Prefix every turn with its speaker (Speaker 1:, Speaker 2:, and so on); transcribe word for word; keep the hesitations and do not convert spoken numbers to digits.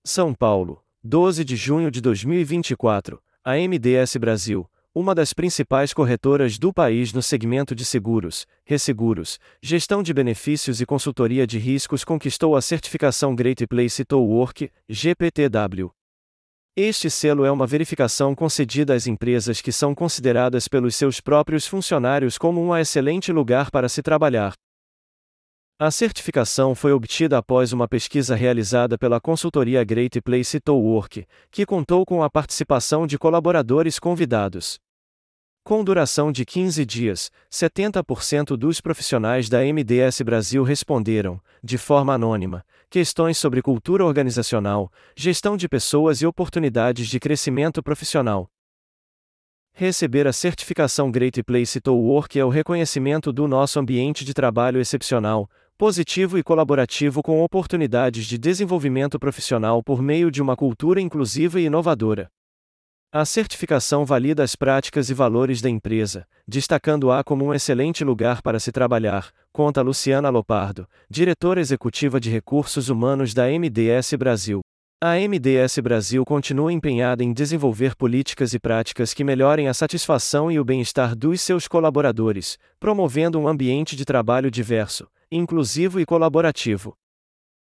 Speaker 1: São Paulo, doze de junho de dois mil e vinte e quatro, a M D S Brasil, uma das principais corretoras do país no segmento de seguros, resseguros, gestão de benefícios e consultoria de riscos, conquistou a certificação Great Place to Work, G P T W. Este selo é uma verificação concedida às empresas que são consideradas pelos seus próprios funcionários como um excelente lugar para se trabalhar. A certificação foi obtida após uma pesquisa realizada pela consultoria Great Place to Work, que contou com a participação de colaboradores convidados. Com duração de quinze dias, setenta por cento dos profissionais da M D S Brasil responderam, de forma anônima, questões sobre cultura organizacional, gestão de pessoas e oportunidades de crescimento profissional. Receber a certificação Great Place to Work é o reconhecimento do nosso ambiente de trabalho excepcional, positivo e colaborativo com oportunidades de desenvolvimento profissional por meio de uma cultura inclusiva e inovadora. A certificação valida as práticas e valores da empresa, destacando-a como um excelente lugar para se trabalhar, conta Luciana Lopardo, diretora executiva de recursos humanos da M D S Brasil. A M D S Brasil continua empenhada em desenvolver políticas e práticas que melhorem a satisfação e o bem-estar dos seus colaboradores, promovendo um ambiente de trabalho diverso, inclusivo e colaborativo.